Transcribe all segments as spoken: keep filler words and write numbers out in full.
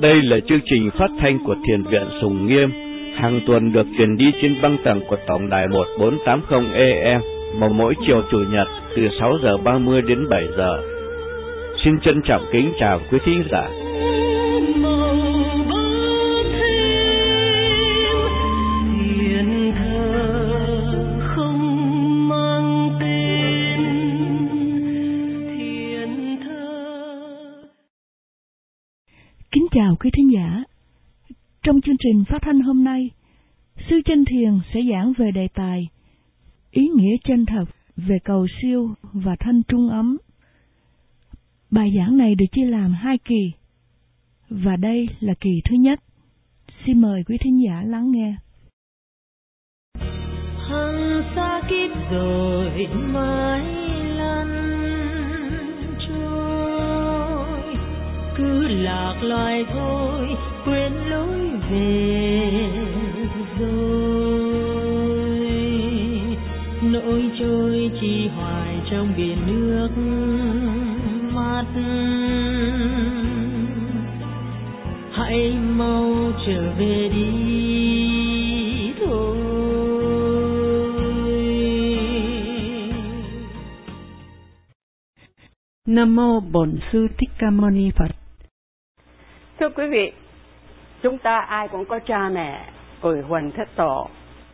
Đây là chương trình phát thanh của Thiền viện Sùng Nghiêm, hàng tuần được truyền đi trên băng tần của tổng đài một bốn tám không A M vào mỗi chiều chủ nhật từ sáu giờ ba mươi đến bảy giờ. Xin trân trọng kính chào quý thính giả. Kính chào quý thính giả. Trong chương trình phát thanh hôm nay, Sư Chánh Thiền sẽ giảng về đề tài ý nghĩa chân thật về cầu siêu và thanh trung ấm. Bài giảng này được chia làm hai kỳ, và đây là kỳ thứ nhất. Xin mời quý thính giả lắng nghe. Hằng xa kiếp rồi mãi lăn trôi, cứ lạc loài thôi quên lối về rồi, nỗi trôi chỉ hoài trong biển nước mắt. Hãy mau trở về đi thôi. Nam mô Bổn Sư Thích Ca Mâu Ni Phật. Thưa quý vị, chúng ta ai cũng có cha mẹ, cội huần thất tổ,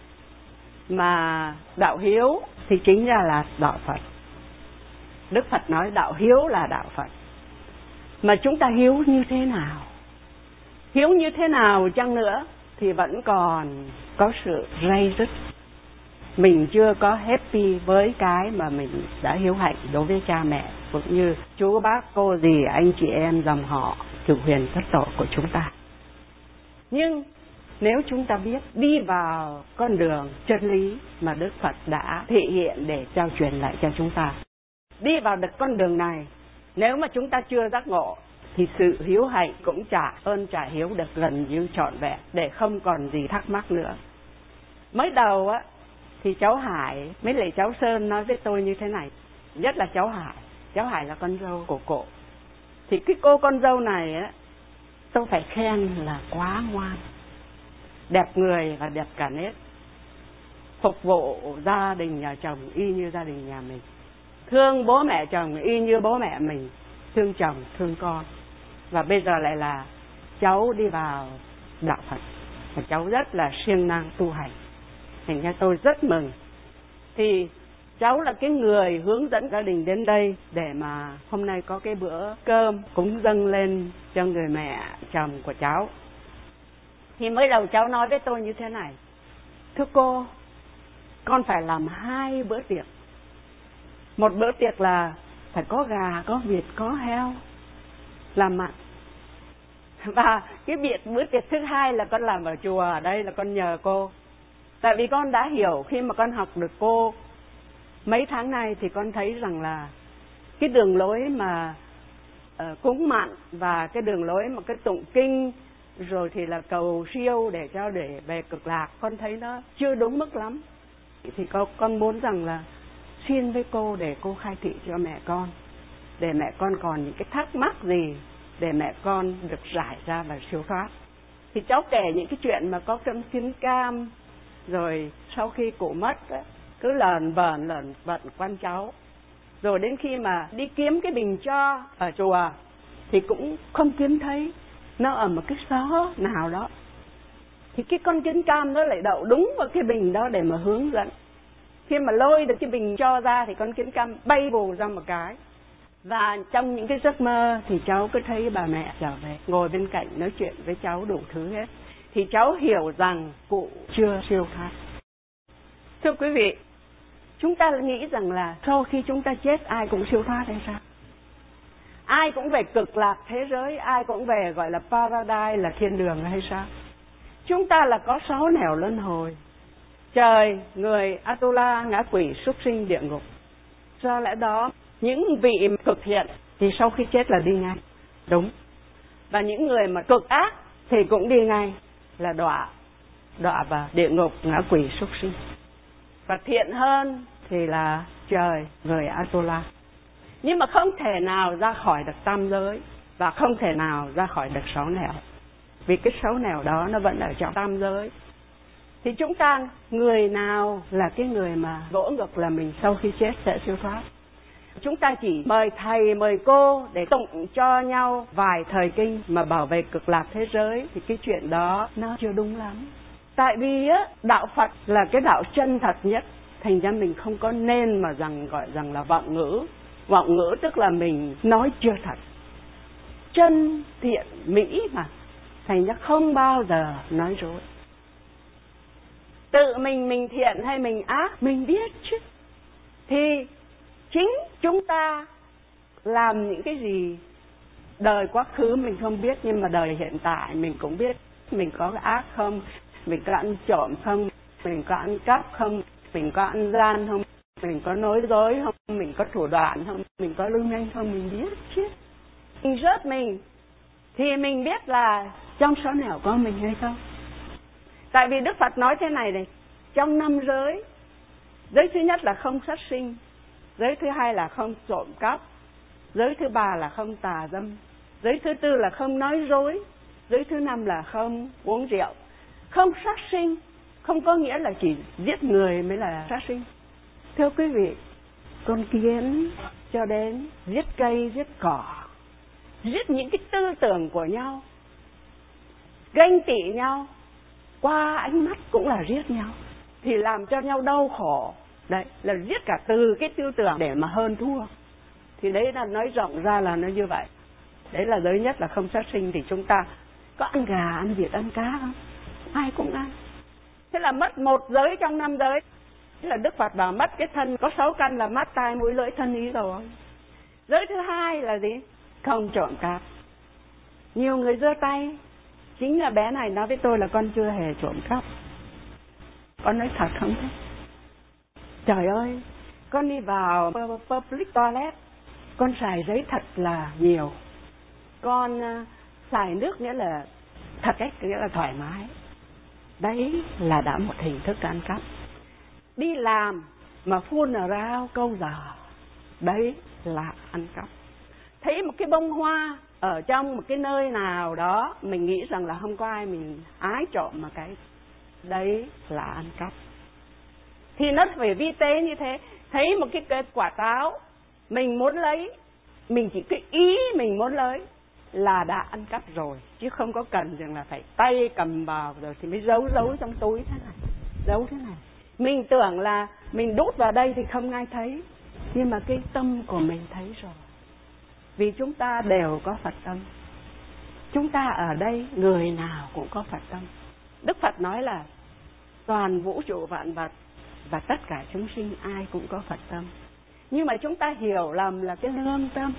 mà đạo hiếu thì chính ra là đạo Phật. Đức Phật nói đạo hiếu là đạo Phật. Mà chúng ta hiếu như thế nào? Hiếu như thế nào chăng nữa thì vẫn còn có sự ray rứt. Mình chưa có happy với cái mà mình đã hiếu hạnh đối với cha mẹ, cũng như chú bác cô dì anh chị em dòng họ cửu huyền thất tổ của chúng ta. Nhưng nếu chúng ta biết đi vào con đường chân lý mà Đức Phật đã thể hiện để trao truyền lại cho chúng ta, đi vào được con đường này, nếu mà chúng ta chưa giác ngộ thì sự hiếu hạnh cũng trả ơn trả hiếu được gần như trọn vẹn, để không còn gì thắc mắc nữa. Mới đầu á thì cháu Hải mấy lại cháu Sơn nói với tôi như thế này, nhất là cháu Hải. Cháu Hải là con dâu của cụ. Thì cái cô con dâu này á, tôi phải khen là quá ngoan, đẹp người và đẹp cả nết, phục vụ gia đình nhà chồng y như gia đình nhà mình, thương bố mẹ chồng y như bố mẹ mình thương chồng thương con. Và bây giờ lại là cháu đi vào đạo Phật, và cháu rất là siêng năng tu hành, thành ra tôi rất mừng. Thì cháu là cái người hướng dẫn gia đình đến đây để mà hôm nay có cái bữa cơm cúng dâng lên cho người mẹ chồng của cháu. Thì mới đầu cháu nói với tôi như thế này: thưa cô, con phải làm hai bữa tiệc. Một bữa tiệc là phải có gà, có vịt, có heo làm mặn. Và cái biệt bữa tiệc thứ hai là con làm ở chùa, ở đây là con nhờ cô. Tại vì con đã hiểu, khi mà con học được cô mấy tháng nay thì con thấy rằng là cái đường lối mà uh, cúng mặn và cái đường lối mà cái tụng kinh rồi thì là cầu siêu để cho để về cực lạc, con thấy nó chưa đúng mức lắm. Thì con, con muốn rằng là xin với cô để cô khai thị cho mẹ con, để mẹ con còn những cái thắc mắc gì để mẹ con được giải ra và siêu thoát. Thì cháu kể những cái chuyện mà có trong Kinh Cam, rồi sau khi cụ mất cứ lờn vờn lờn vận quan cháu, rồi đến khi mà đi kiếm cái bình tro ở chùa thì cũng không kiếm thấy, nó ở một cái xó nào đó. Thì cái con Kinh Cam nó lại đậu đúng vào cái bình đó để mà hướng dẫn. Khi mà lôi được cái bình tro ra thì con Kinh Cam bay vù ra một cái. Và trong những cái giấc mơ thì cháu cứ thấy bà mẹ trở về, ngồi bên cạnh nói chuyện với cháu đủ thứ hết. Thì cháu hiểu rằng cụ chưa siêu thoát. Thưa quý vị, chúng ta nghĩ rằng là sau khi chúng ta chết ai cũng siêu thoát hay sao? Ai cũng về cực lạc thế giới, ai cũng về gọi là paradise, là thiên đường hay sao? Chúng ta là có sáu nẻo luân hồi: trời, người, Atula, ngã quỷ, súc sinh, địa ngục. Do lẽ đó những vị cực thiện thì sau khi chết là đi ngay, đúng. Và những người mà cực ác thì cũng đi ngay, là đọa đọa vào địa ngục, ngã quỷ, súc sinh. Và thiện hơn thì là trời, người, Atula. Nhưng mà không thể nào ra khỏi được tam giới, và không thể nào ra khỏi được sáu nẻo. vì cái xấu nào đó nó vẫn ở trong tam giới. Thì chúng ta, người nào là cái người mà gỗ ngược là mình sau khi chết sẽ siêu thoát? Chúng ta chỉ mời thầy, mời cô để tụng cho nhau vài thời kinh mà bảo vệ cực lạc thế giới, thì cái chuyện đó nó chưa đúng lắm. Tại vì á, đạo Phật là cái đạo chân thật nhất, thành ra mình không có nên mà rằng gọi rằng là vọng ngữ. Vọng ngữ tức là mình nói chưa thật. Chân thiện mỹ mà, thành ra không bao giờ nói dối. Tự mình mình thiện hay mình ác mình biết chứ. Thì chính chúng ta làm những cái gì đời quá khứ mình không biết, nhưng mà đời hiện tại mình cũng biết. Mình có ác không, mình có ăn trộm không, mình có ăn cắp không, mình có ăn gian không, mình có nói dối không, mình có thủ đoạn không, mình có lương nhanh không, mình biết chứ. Mình rớt mình thì mình biết là trong số nào có mình hay không. Tại vì Đức Phật nói thế này này, trong năm giới, giới thứ nhất là không sát sinh, giới thứ hai là không trộm cắp, giới thứ ba là không tà dâm, giới thứ tư là không nói dối, giới thứ năm là không uống rượu. Không sát sinh không có nghĩa là chỉ giết người mới là sát sinh. Thưa quý vị, con kiến cho đến giết cây, giết cỏ, giết những cái tư tưởng của nhau, ganh tị nhau, qua ánh mắt cũng là giết nhau, thì làm cho nhau đau khổ. Đấy là giết cả từ cái tư tưởng để mà hơn thua. Thì đấy là nói rộng ra là nó như vậy. Đấy là giới nhất là không sát sinh. Thì chúng ta có ăn gà, ăn vịt, ăn cá không? Ai cũng ăn. Thế là mất một giới trong năm giới. Thế là Đức Phật bảo mất cái thân có sáu căn là mắt, tai, mũi, lưỡi, thân, ý rồi. Giới thứ hai là gì? Không trộm cắp. Nhiều người giơ tay. Chính là bé này nói với tôi là con chưa hề trộm cắp. Con nói thật không thế? Trời ơi, con đi vào public toilet, con xài giấy thật là nhiều. Con uh, xài nước nghĩa là thật ấy, nghĩa là thoải mái. Đấy là đã một hình thức ăn cắp. Đi làm mà phun ở rau câu giờ, đấy là ăn cắp. Thấy một cái bông hoa ở trong một cái nơi nào đó, mình nghĩ rằng là không có ai mình ái trộm mà cái đấy là ăn cắp. Thì nó phải vi tế như thế. Thấy một cái, cái quả táo mình muốn lấy, mình chỉ cái ý mình muốn lấy là đã ăn cắp rồi, chứ không có cần rằng là phải tay cầm vào rồi thì mới giấu giấu trong túi thế này, giấu thế này. Mình tưởng là mình đút vào đây thì không ai thấy, nhưng mà cái tâm của mình thấy rồi. Vì chúng ta đều có Phật tâm. Chúng ta ở đây người nào cũng có Phật tâm. Đức Phật nói là toàn vũ trụ vạn vật và tất cả chúng sinh ai cũng có Phật tâm. Nhưng mà chúng ta hiểu lầm là cái lương tâm.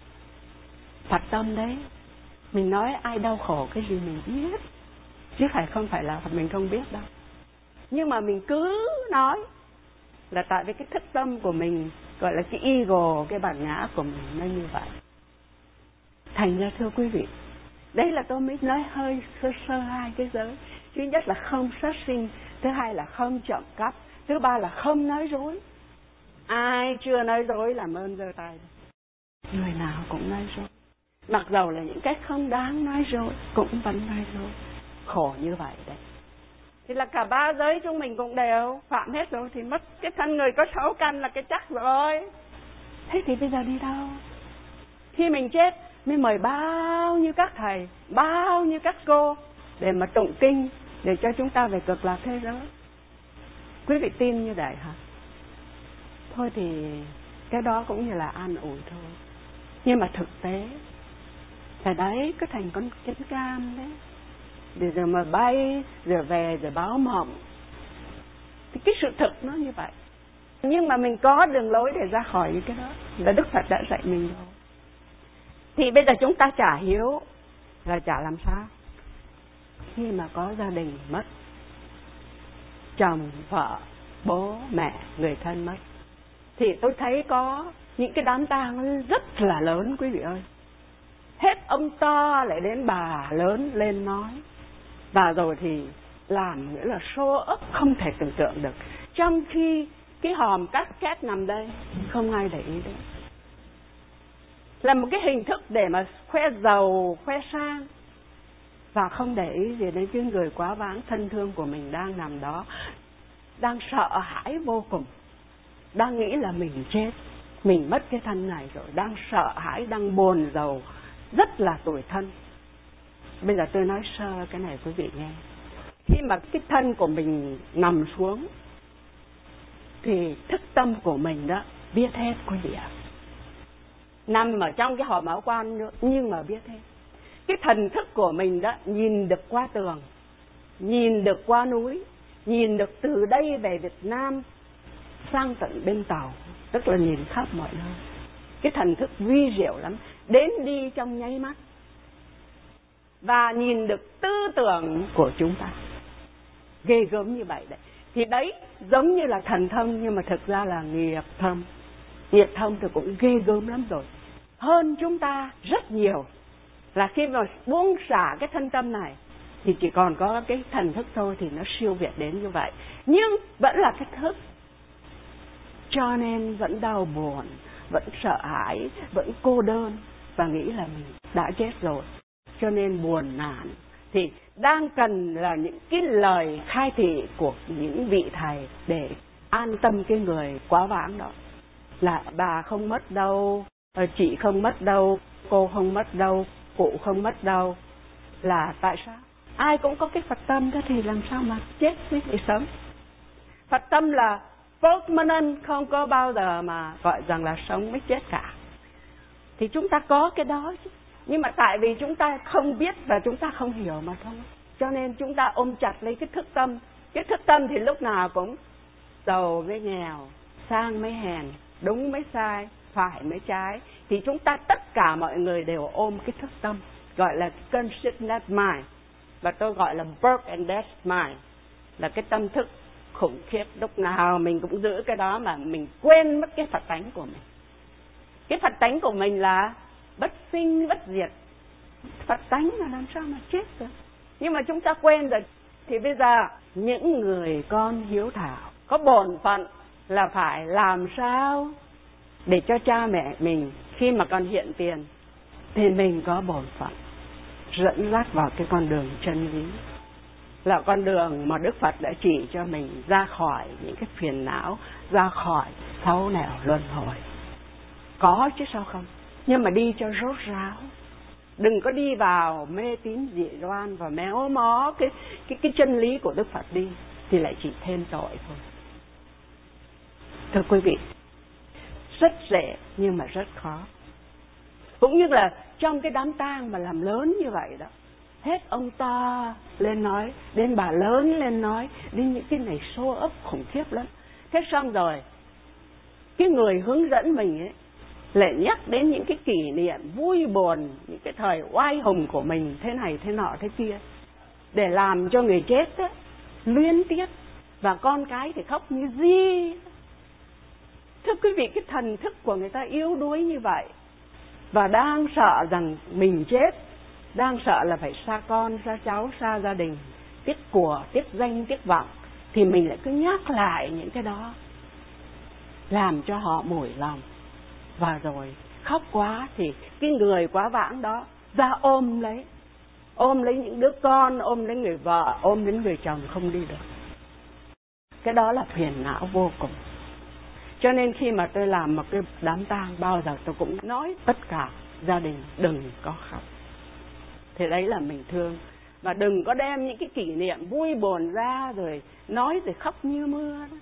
Phật tâm đấy, mình nói ai đau khổ cái gì mình biết, chứ phải không phải là mình không biết đâu. Nhưng mà mình cứ nói là tại vì cái thức tâm của mình, gọi là cái ego, cái bản ngã của mình nó như vậy. Thành ra thưa quý vị, đây là tôi mới nói hơi sơ sơ hai cái giới. Thứ nhất là không sát sinh, thứ hai là không trộm cắp, thứ ba là không nói dối. Ai chưa nói dối làm ơn giơ tay. Người nào cũng nói dối. Mặc dầu là những cái không đáng nói dối cũng vẫn nói dối. Khổ như vậy đấy. Thì là cả ba giới chúng mình cũng đều phạm hết rồi, thì mất cái thân người có sáu căn là cái chắc rồi. Thế thì bây giờ đi đâu? Khi mình chết mới mời bao nhiêu các thầy, bao nhiêu các cô để mà tụng kinh, để cho chúng ta về cực lạc thế giới. Quý vị tin như vậy hả? Thôi thì cái đó cũng như là an ủi thôi. Nhưng mà thực tế phải đấy, cứ thành con kiến cam đấy, để rồi mà bay, rồi về, rồi báo mộng. Thì cái sự thực nó như vậy. Nhưng mà mình có đường lối để ra khỏi những cái đó, là Đức Phật đã dạy mình rồi. Thì bây giờ chúng ta trả hiếu là trả làm sao? Khi mà có gia đình mất, chồng, vợ, bố, mẹ, người thân mất, thì tôi thấy có những cái đám tang rất là lớn quý vị ơi. Hết ông to lại đến bà lớn lên nói. Và rồi thì làm nghĩa là show up không thể tưởng tượng được. Trong khi cái hòm cát két nằm đây, không ai để ý đến. Là một cái hình thức để mà khoe giàu, khoe sang. và không để ý gì đến cái người quá vãng thân thương của mình đang nằm đó, đang sợ hãi vô cùng, đang nghĩ là mình chết, mình mất cái thân này rồi, đang sợ hãi, đang buồn rầu, rất là tủi thân. Bây giờ tôi nói sơ cái này quý vị nghe. Khi mà cái thân của mình nằm xuống thì thức tâm của mình đó biết hết quý vị ạ. Nằm ở trong cái hòm áo quan nữa, nhưng mà biết hết. Cái thần thức của mình đó nhìn được qua tường, nhìn được qua núi, nhìn được từ đây về Việt Nam sang tận bên Tàu, tức là nhìn khắp mọi nơi. Cái thần thức vi diệu lắm, đến đi trong nháy mắt, và nhìn được tư tưởng của chúng ta. Ghê gớm như vậy đấy. Thì đấy giống như là thần thông, nhưng mà thực ra là nghiệp thông. Nghiệp thông thì cũng ghê gớm lắm rồi, hơn chúng ta rất nhiều. Là khi mà buông xả cái thân tâm này thì chỉ còn có cái thần thức thôi, thì nó siêu việt đến như vậy. Nhưng vẫn là cái thức, cho nên vẫn đau buồn, vẫn sợ hãi, vẫn cô đơn, và nghĩ là mình đã chết rồi, cho nên buồn nản. Thì đang cần là những cái lời khai thị của những vị thầy để an tâm cái người quá vãng đó. Là bà không mất đâu, chị không mất đâu, cô không mất đâu, cụ không mất đâu. Là tại sao? Ai cũng có cái Phật tâm đó, thì làm sao mà chết với người sống. Phật tâm là permanent, không có bao giờ mà gọi rằng là sống mới chết cả. Thì chúng ta có cái đó chứ. Nhưng mà tại vì chúng ta không biết và chúng ta không hiểu mà thôi. Cho nên chúng ta ôm chặt lấy cái thức tâm. Cái thức tâm thì lúc nào cũng giàu với nghèo, sang mới hèn, đúng mới sai, phải mới trái. Thì chúng ta tất cả mọi người đều ôm cái thức tâm, gọi là consciousness mind. Và tôi gọi là birth and death mind, là cái tâm thức khủng khiếp. Lúc nào mình cũng giữ cái đó mà mình quên mất cái Phật tánh của mình. Cái Phật tánh của mình là bất sinh bất diệt. Phật tánh là làm sao mà chết được. Nhưng mà chúng ta quên rồi. Thì bây giờ những người con hiếu thảo có bổn phận là phải làm sao để cho cha mẹ mình khi mà còn hiện tiền thì mình có bổn phận dẫn dắt vào cái con đường chân lý, là con đường mà Đức Phật đã chỉ cho mình ra khỏi những cái phiền não, ra khỏi sáu nẻo luân hồi. Có chứ sao không? Nhưng mà đi cho rốt ráo, đừng có đi vào mê tín dị đoan và méo mó cái cái cái chân lý của Đức Phật đi, thì lại chỉ thêm tội thôi. Thưa quý vị, rất dễ nhưng mà rất khó. Cũng như là trong cái đám tang mà làm lớn như vậy đó, hết ông ta lên nói, đến bà lớn lên nói, đến những cái này show up khủng khiếp lắm. Thế xong rồi cái người hướng dẫn mình ấy lại nhắc đến những cái kỷ niệm vui buồn, những cái thời oai hùng của mình thế này thế nọ thế kia, để làm cho người chết á luyến tiếc, và con cái thì khóc như di. Thưa quý vị, cái thần thức của người ta yếu đuối như vậy, và đang sợ rằng mình chết, đang sợ là phải xa con, xa cháu, xa gia đình, tiếc của, tiếc danh, tiếc vọng, thì mình lại cứ nhắc lại những cái đó, làm cho họ mủi lòng. Và rồi khóc quá thì cái người quá vãng đó ra ôm lấy, ôm lấy những đứa con, ôm lấy người vợ, ôm đến người chồng không đi được. Cái đó là phiền não vô cùng. Cho nên khi mà tôi làm một cái đám tang, bao giờ tôi cũng nói tất cả gia đình đừng có khóc. Thì đấy là mình thương. Và đừng có đem những cái kỷ niệm vui buồn ra rồi nói rồi khóc như mưa đó.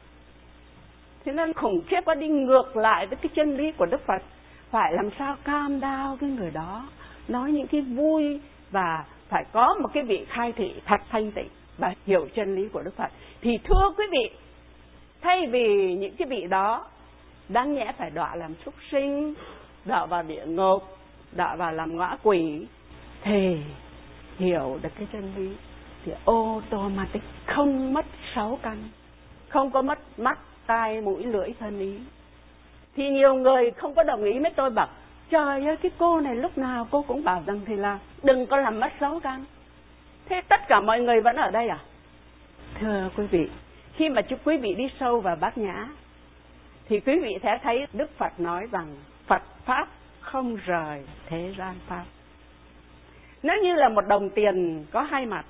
Thế nên khủng khiếp quá, đi ngược lại với cái chân lý của Đức Phật. Phải làm sao calm down cái người đó, nói những cái vui, và phải có một cái vị khai thị thật thanh tịnh và hiểu chân lý của Đức Phật. Thì thưa quý vị, thay vì những cái vị đó đáng nhẽ phải đọa làm súc sinh, đọa vào địa ngục, đọa vào làm ngõa quỷ, thì hiểu được cái chân lý thì automatic không mất sáu căn, không có mất mắt, tai, mũi, lưỡi, thân, ý. Thì nhiều người không có đồng ý với tôi, bảo trời ơi, cái cô này lúc nào cô cũng bảo rằng thì là đừng có làm mất sáu căn. Thế tất cả mọi người vẫn ở đây à? Thưa quý vị, khi mà chúng quý vị đi sâu vào Bát Nhã thì quý vị sẽ thấy Đức Phật nói rằng Phật Pháp không rời thế gian Pháp. Nó như là một đồng tiền có hai mặt.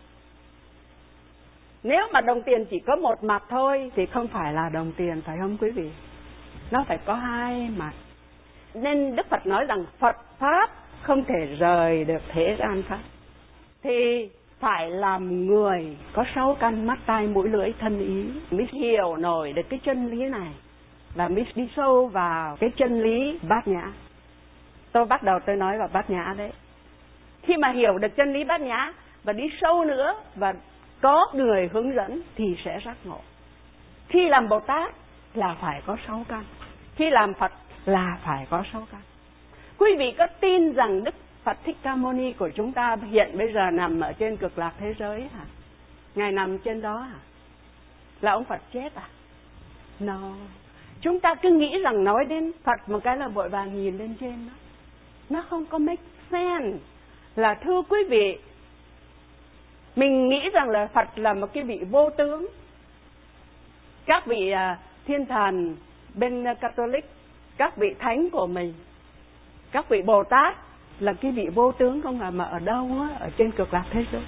Nếu mà đồng tiền chỉ có một mặt thôi thì không phải là đồng tiền, phải không quý vị? Nó phải có hai mặt. Nên Đức Phật nói rằng Phật Pháp không thể rời được thế gian Pháp. Thì phải làm người có sáu căn mắt tai mũi lưỡi thân ý mới hiểu nổi được cái chân lý này, và mới đi sâu vào cái chân lý bát nhã. Tôi bắt đầu tôi nói vào bát nhã đấy. Khi mà hiểu được chân lý bát nhã và đi sâu nữa và có người hướng dẫn thì sẽ giác ngộ. Khi làm Bồ Tát là phải có sáu căn, khi làm Phật là phải có sáu căn. Quý vị có tin rằng Đức Phật Thích Ca Mâu Ni của chúng ta hiện bây giờ nằm ở trên cực lạc thế giới hả? Ngài nằm trên đó hả? Là ông Phật chết à? No. Chúng ta cứ nghĩ rằng nói đến Phật một cái là vội vàng nhìn lên trên đó. Nó không có make sense. Là thưa quý vị, mình nghĩ rằng là Phật là một cái vị vô tướng. Các vị uh, thiên thần bên uh, Catholic, các vị thánh của mình, các vị Bồ Tát là cái vị vô tướng không à, mà ở đâu á, ở trên cực lạc thế giới.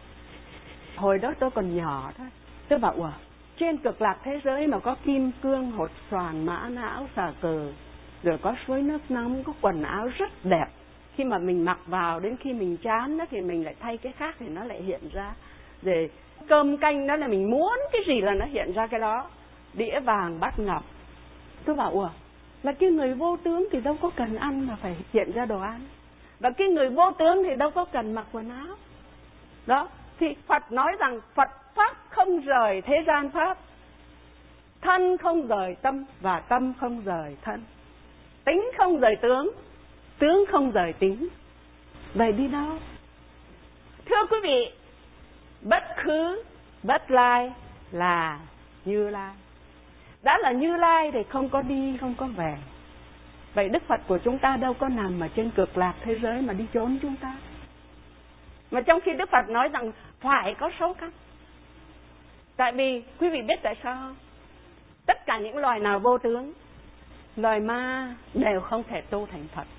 Hồi đó tôi còn nhỏ thôi, tôi bảo ủa, trên cực lạc thế giới mà có kim cương, hột xoàn, mã não, xà cừ, rồi có suối nước nóng, có quần áo rất đẹp. Khi mà mình mặc vào, đến khi mình chán đó thì mình lại thay cái khác thì nó lại hiện ra. Rồi cơm canh đó là mình muốn cái gì là nó hiện ra cái đó. Đĩa vàng bát ngọc. Tôi bảo ủa, là cái người vô tướng thì đâu có cần ăn mà phải hiện ra đồ ăn. Và cái người vô tướng thì đâu có cần mặc quần áo. Đó, thì Phật nói rằng Phật Pháp không rời thế gian Pháp. Thân không rời tâm và tâm không rời thân. Tính không rời tướng, tướng không rời tính. Vậy đi đâu? Thưa quý vị, bất khứ, bất lai là Như Lai. Đã là Như Lai thì không có đi, không có về. Vậy Đức Phật của chúng ta đâu có nằm ở trên cực lạc thế giới mà đi trốn chúng ta. Mà trong khi Đức Phật nói rằng phải có sáu căn. Tại vì quý vị biết tại sao không? Tất cả những loài nào vô tướng, loài ma đều không thể tu thành Phật.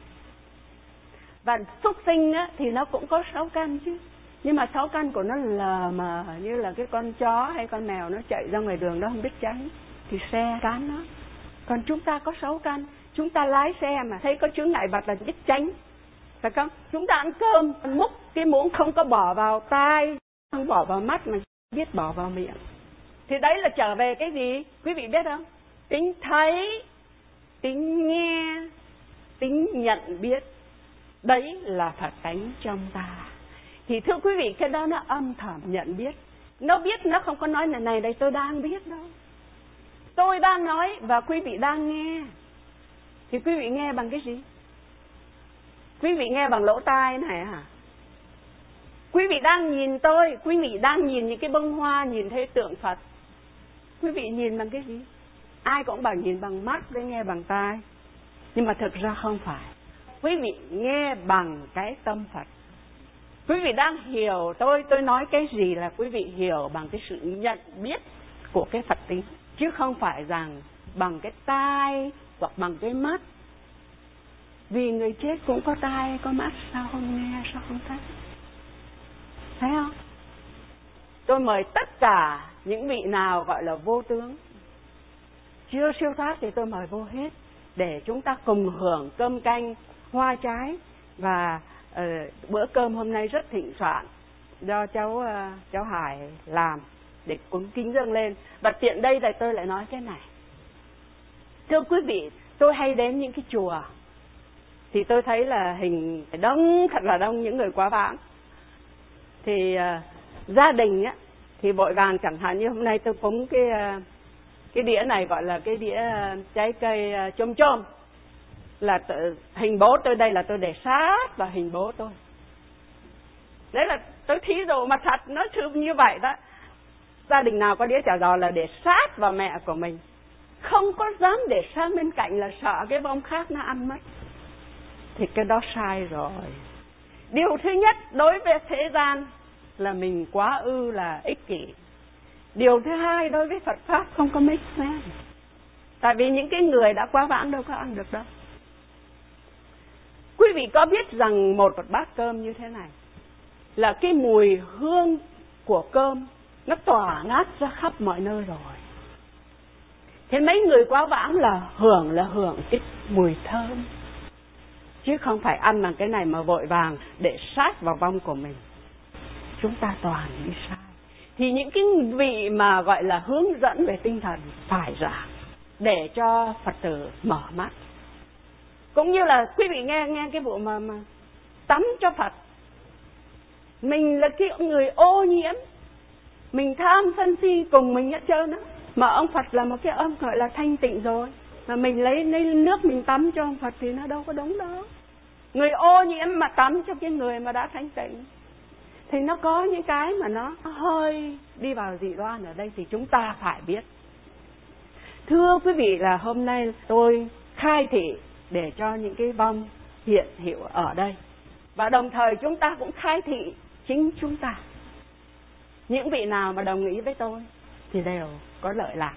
Và súc sinh á, thì nó cũng có sáu căn chứ. Nhưng mà sáu căn của nó lờ mờ, như là cái con chó hay con mèo nó chạy ra ngoài đường đó không biết tránh thì xe cán nó. Còn chúng ta có sáu căn. Chúng ta lái xe mà thấy có chướng ngại vật là biết tránh, phải không? Chúng ta ăn cơm, múc cái muỗng không có bỏ vào tai, không bỏ vào mắt mà biết bỏ vào miệng. Thì đấy là trở về cái gì? Quý vị biết không? Tính thấy, tính nghe, tính nhận biết. Đấy là Phật tánh trong ta. Thì thưa quý vị, cái đó nó âm thầm nhận biết. Nó biết, nó không có nói là này đây tôi đang biết đâu. Tôi đang nói và quý vị đang nghe. Thì quý vị nghe bằng cái gì? Quý vị nghe bằng lỗ tai này hả? Quý vị đang nhìn tôi, quý vị đang nhìn những cái bông hoa, nhìn thấy tượng Phật. Quý vị nhìn bằng cái gì? Ai cũng bảo nhìn bằng mắt với nghe bằng tai. Nhưng mà thực ra không phải. Quý vị nghe bằng cái tâm Phật. Quý vị đang hiểu tôi, tôi nói cái gì là quý vị hiểu bằng cái sự nhận biết của cái Phật tính. Chứ không phải rằng bằng cái tai hoặc bằng cái mắt. Vì người chết cũng có tai, có mắt, sao không nghe, sao không thấy? Thấy không? Tôi mời tất cả những vị nào gọi là vô tướng, chưa siêu thoát thì tôi mời vô hết, để chúng ta cùng hưởng cơm canh, hoa trái. Và uh, bữa cơm hôm nay rất thịnh soạn do cháu uh, cháu Hải làm để cúng kính dâng lên. Và tiện đây là tôi lại nói cái này. Thưa quý vị, tôi hay đến những cái chùa thì tôi thấy là hình đông, thật là đông những người quá vãng. Thì uh, gia đình á thì vội vàng, chẳng hạn như hôm nay tôi cúng cái uh, cái đĩa này gọi là cái đĩa uh, trái cây uh, chôm chôm, là tự, hình bố tôi đây là tôi để sát vào hình bố tôi. Đấy là tôi thí dụ mà thật nó sự như vậy đó. Gia đình nào có đĩa chả giò là để sát vào mẹ của mình, không có dám để sang bên cạnh là sợ cái bông khác nó ăn mất. Thì cái đó sai rồi. Điều thứ nhất đối với thế gian là mình quá ư là ích kỷ. Điều thứ hai đối với Phật Pháp không có make sense. Tại vì những cái người đã quá vãng đâu có ăn được đâu. Quý vị có biết rằng một một bát cơm như thế này là cái mùi hương của cơm nó tỏa ngát ra khắp mọi nơi rồi. Thế mấy người quá vãng là hưởng là hưởng cái mùi thơm, chứ không phải ăn bằng cái này mà vội vàng để sát vào vong của mình. Chúng ta toàn đi sai. Thì những cái vị mà gọi là hướng dẫn về tinh thần phải giảng để cho Phật tử mở mắt. Cũng như là quý vị nghe nghe cái vụ mà, mà tắm cho Phật. Mình là cái người ô nhiễm, mình tham sân si cùng mình hết trơn á. Mà ông Phật là một cái ông gọi là thanh tịnh rồi, mà mình lấy, lấy nước mình tắm cho ông Phật thì nó đâu có đúng đó. Người ô nhiễm mà tắm cho cái người mà đã thanh tịnh thì nó có những cái mà nó hơi đi vào dị đoan ở đây, thì chúng ta phải biết. Thưa quý vị, là hôm nay tôi khai thị để cho những cái vong hiện hiểu ở đây, và đồng thời chúng ta cũng khai thị chính chúng ta. Những vị nào mà đồng ý với tôi thì đều có lợi lạc.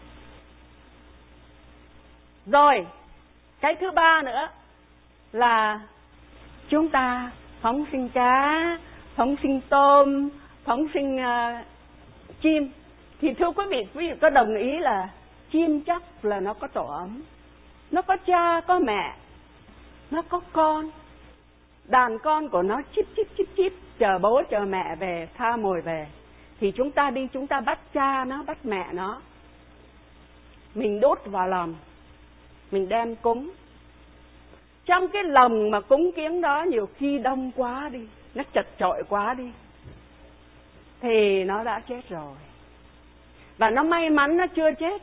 Rồi, cái thứ ba nữa là chúng ta phóng sinh cá, phóng sinh tôm, phóng sinh uh, chim. Thì thưa quý vị, quý vị có đồng ý là chim chắc là nó có tổ ấm, nó có cha, có mẹ, nó có con. Đàn con của nó chíp chíp chíp chíp chờ bố chờ mẹ về, tha mồi về. Thì chúng ta đi, chúng ta bắt cha nó, bắt mẹ nó, mình đốt vào lòng, mình đem cúng. Trong cái lồng mà cúng kiếng đó nhiều khi đông quá đi, nó chật chội quá đi, thì nó đã chết rồi. Và nó may mắn nó chưa chết,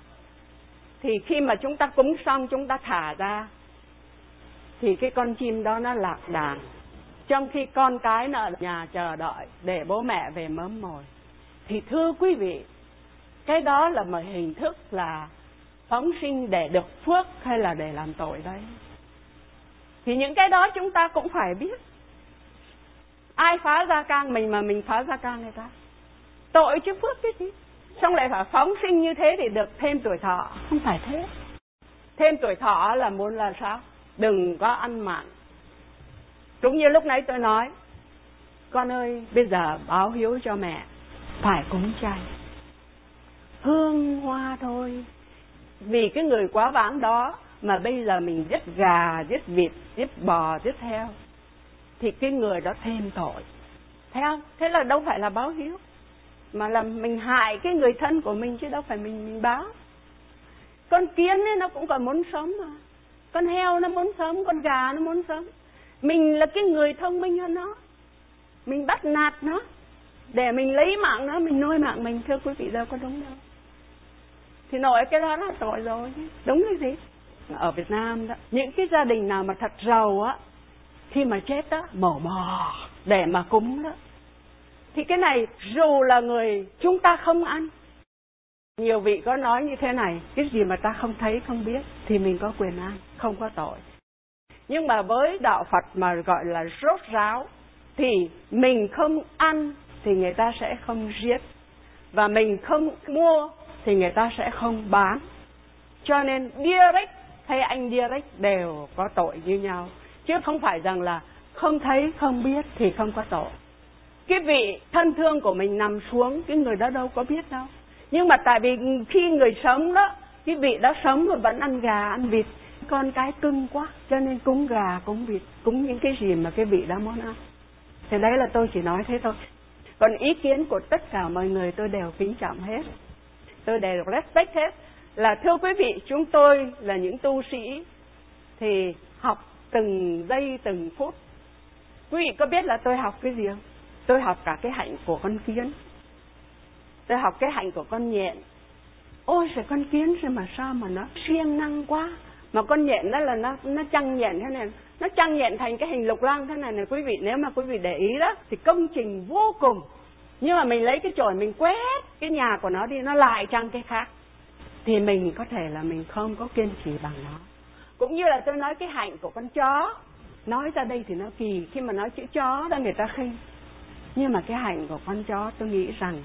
thì khi mà chúng ta cúng xong, chúng ta thả ra, thì cái con chim đó nó lạc đàn, trong khi con cái nó ở nhà chờ đợi để bố mẹ về mớm mồi. Thì thưa quý vị, cái đó là một hình thức là phóng sinh để được phước hay là để làm tội đấy? Thì những cái đó chúng ta cũng phải biết. Ai phá gia cang mình mà mình phá gia cang người ta? Tội chứ phước cái gì? Xong lại phải phóng sinh như thế thì được thêm tuổi thọ? Không phải thế. Thêm tuổi thọ là muốn là sao? Đừng có ăn mặn. Cũng như lúc nãy tôi nói, con ơi, bây giờ báo hiếu cho mẹ, phải cúng chay, hương hoa thôi. Vì cái người quá vãng đó mà bây giờ mình giết gà, giết vịt, giết bò, giết heo, thì cái người đó thêm tội. Thấy không? Thế là đâu phải là báo hiếu, mà là mình hại cái người thân của mình, chứ đâu phải mình, mình báo. Con kiến ấy nó cũng còn muốn sống mà, con heo nó muốn sống, con gà nó muốn sống. Mình là cái người thông minh hơn nó, mình bắt nạt nó để mình lấy mạng nó, mình nuôi mạng mình. Thưa quý vị, đâu có đúng đâu. Thì nội cái đó là tội rồi. Đúng cái gì? Ở Việt Nam đó, những cái gia đình nào mà thật giàu á, khi mà chết á, mổ bò để mà cúng đó, thì cái này dù là người chúng ta không ăn. Nhiều vị có nói như thế này, cái gì mà ta không thấy không biết thì mình có quyền ăn, không có tội. Nhưng mà với đạo Phật mà gọi là rốt ráo, thì mình không ăn thì người ta sẽ không giết, và mình không mua thì người ta sẽ không bán. Cho nên direct hay anh direct đều có tội như nhau, chứ không phải rằng là không thấy không biết thì không có tội. Cái vị thân thương của mình nằm xuống, cái người đó đâu có biết đâu. Nhưng mà tại vì khi người sống đó, cái vị đó sống mà vẫn ăn gà, ăn vịt, con cái cưng quá, cho nên cúng gà, cúng vịt, cúng những cái gì mà cái vị đó muốn ăn. Thì đấy là tôi chỉ nói thế thôi. Còn ý kiến của tất cả mọi người tôi đều kính trọng hết, tôi đều respect hết. Là thưa quý vị, chúng tôi là những tu sĩ thì học từng giây từng phút. Quý vị có biết là tôi học cái gì không? Tôi học cả cái hạnh của con kiến, tôi học cái hạnh của con nhện. Ôi trời, con kiến rồi mà sao mà nó siêng năng quá. Mà con nhện đó là nó nó chăng nhện thế này, nó chăng nhện thành cái hình lục lang thế này này quý vị. Nếu mà quý vị để ý đó thì công trình vô cùng. Nhưng mà mình lấy cái chổi mình quét cái nhà của nó đi, nó lại chăng cái khác, thì mình có thể là mình không có kiên trì bằng nó. Cũng như là tôi nói cái hạnh của con chó, nói ra đây thì nó kỳ, khi mà nói chữ chó đó người ta khinh. Nhưng mà cái hạnh của con chó tôi nghĩ rằng,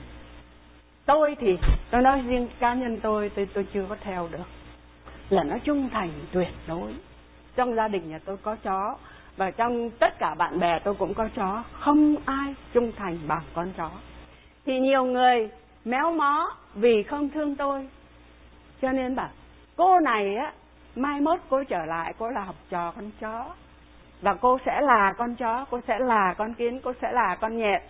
tôi thì tôi nói riêng cá nhân tôi, tôi tôi chưa có theo được, là nó trung thành tuyệt đối. Trong gia đình nhà tôi có chó, Và trong tất cả bạn bè tôi cũng có chó, không ai trung thành bằng con chó. Thì nhiều người méo mó vì không thương tôi, cho nên bảo cô này á, mai mốt cô trở lại cô là học trò con chó, và cô sẽ là con chó, cô sẽ là con kiến, cô sẽ là con nhện.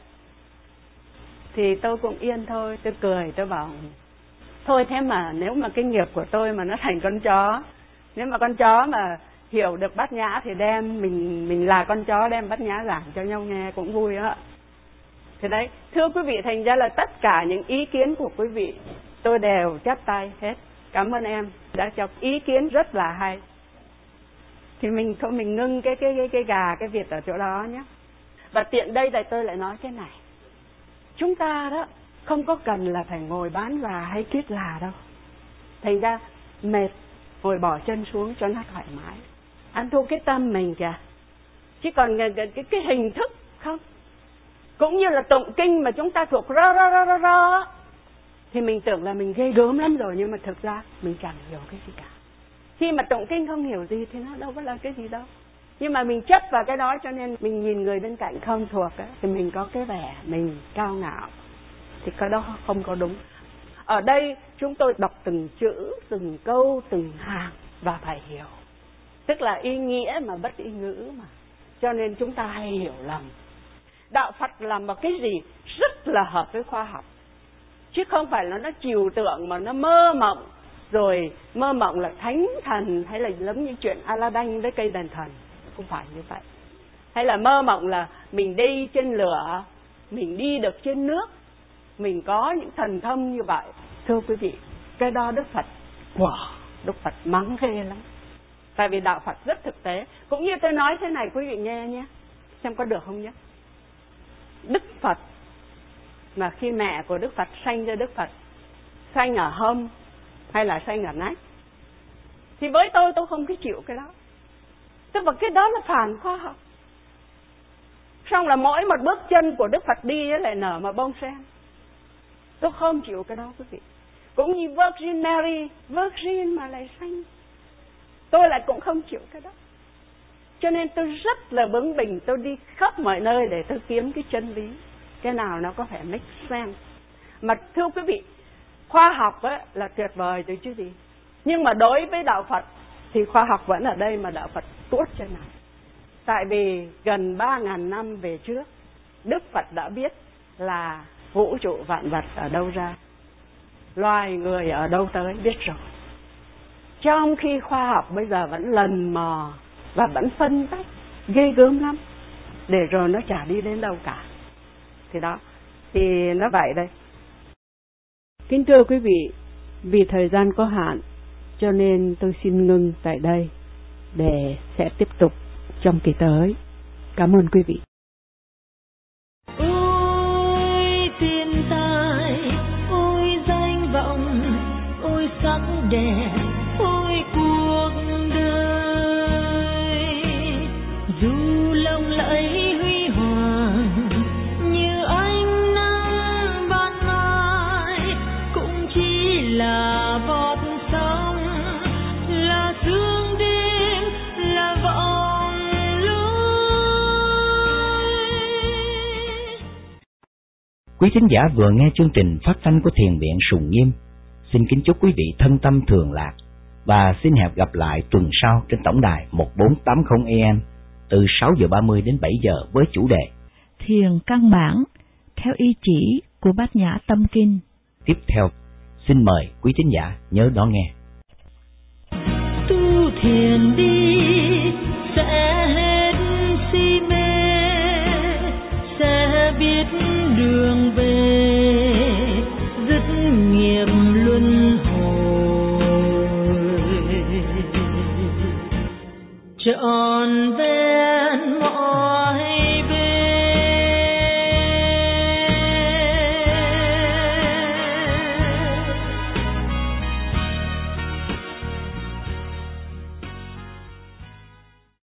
Thì tôi cũng yên thôi, tôi cười, tôi bảo thôi thế mà nếu mà cái nghiệp của tôi mà nó thành con chó, nếu mà con chó mà hiểu được Bát Nhã thì đem mình mình là con chó đem Bát Nhã giảng cho nhau nghe cũng vui đó. Thế đấy, thưa quý vị, thành ra là tất cả những ý kiến của quý vị tôi đều chắp tay hết. Cảm ơn em đã cho ý kiến rất là hay. Thì mình thôi mình ngưng cái cái cái cái gà cái vịt ở chỗ đó nhé. Và tiện đây là tôi lại nói thế này. Chúng ta đó không có cần là phải ngồi bán gà hay kiết gà đâu. Thành ra mệt ngồi bỏ chân xuống cho nó thoải mái. Ăn thua cái tâm mình kìa. Chứ còn cái, cái, cái hình thức không. Cũng như là tụng kinh mà chúng ta thuộc rơ rơ rơ rơ rơ thì mình tưởng là mình ghê gớm lắm rồi, nhưng mà thực ra mình chẳng hiểu cái gì cả. Khi mà tụng kinh không hiểu gì thì nó đâu có là cái gì đâu. Nhưng mà mình chấp vào cái đó, cho nên mình nhìn người bên cạnh không thuộc á, thì mình có cái vẻ mình cao ngạo, thì cái đó không có đúng. Ở đây chúng tôi đọc từng chữ, từng câu, từng hàng và phải hiểu. Tức là ý nghĩa mà bất ý ngữ mà. Cho nên chúng ta hay hiểu lầm. Đạo Phật là một cái gì rất là hợp với khoa học, chứ không phải là nó trừu tượng mà nó mơ mộng, rồi mơ mộng là thánh thần, hay là giống như chuyện Aladdin với cây đèn thần. Không phải như vậy. Hay là mơ mộng là mình đi trên lửa, mình đi được trên nước, mình có những thần thông như vậy. Thưa quý vị, cái đó Đức Phật, wow, Đức Phật mắng ghê lắm. Tại vì đạo Phật rất thực tế. Cũng như tôi nói thế này quý vị nghe nhé, xem có được không nhé. Đức Phật mà khi mẹ của Đức Phật sanh ra Đức Phật, sanh ở hông hay là sanh ở nách, thì với tôi tôi không cái chịu cái đó. Tức là cái đó là phản khoa học. Xong là mỗi một bước chân của Đức Phật đi lại nở mà bông sen. Tôi không chịu cái đó quý vị. Cũng như Virgin Mary, Virgin mà lại sanh, tôi lại cũng không chịu cái đó. Cho nên tôi rất là bướng bỉnh, tôi đi khắp mọi nơi để tôi kiếm cái chân lý, cái nào nó có thể make sense. Mà thưa quý vị, khoa học á, là tuyệt vời rồi chứ gì. Nhưng mà đối với đạo Phật thì khoa học vẫn ở đây mà đạo Phật tuốt trên này. Tại vì gần ba ngàn năm về trước, Đức Phật đã biết là vũ trụ vạn vật ở đâu ra, loài người ở đâu tới, biết rồi. Trong khi khoa học bây giờ vẫn lần mò và vẫn phân tách ghê gớm lắm, để rồi nó chả đi đến đâu cả. Thì đó, thì nó vậy đây. Kính thưa quý vị, vì thời gian có hạn, cho nên tôi xin ngưng tại đây để sẽ tiếp tục trong kỳ tới. Cảm ơn quý vị. Ôi tiền tài, ôi danh vọng, ôi sắc đẹp, ôi cuộc đời. Dù lộng lẫy huy hoàng như ánh nắng ban mai, cũng chỉ là bọt sóng, là sương đêm, là vòng lối. Quý thính giả vừa nghe chương trình phát thanh của Thiền viện Sùng Nghiêm. Xin kính chúc quý vị thân tâm thường lạc và xin hẹn gặp lại tuần sau trên tổng đài một bốn tám không A M từ sáu giờ ba mươi đến bảy giờ với chủ đề Thiền căn bản theo ý chỉ của Bát Nhã Tâm Kinh. Tiếp theo, xin mời quý thính giả nhớ đón nghe. Tu thiền đi sẽ hết si mê, sẽ biết đường về, dứt nghiệp luân hồi, trọn vẹn mọi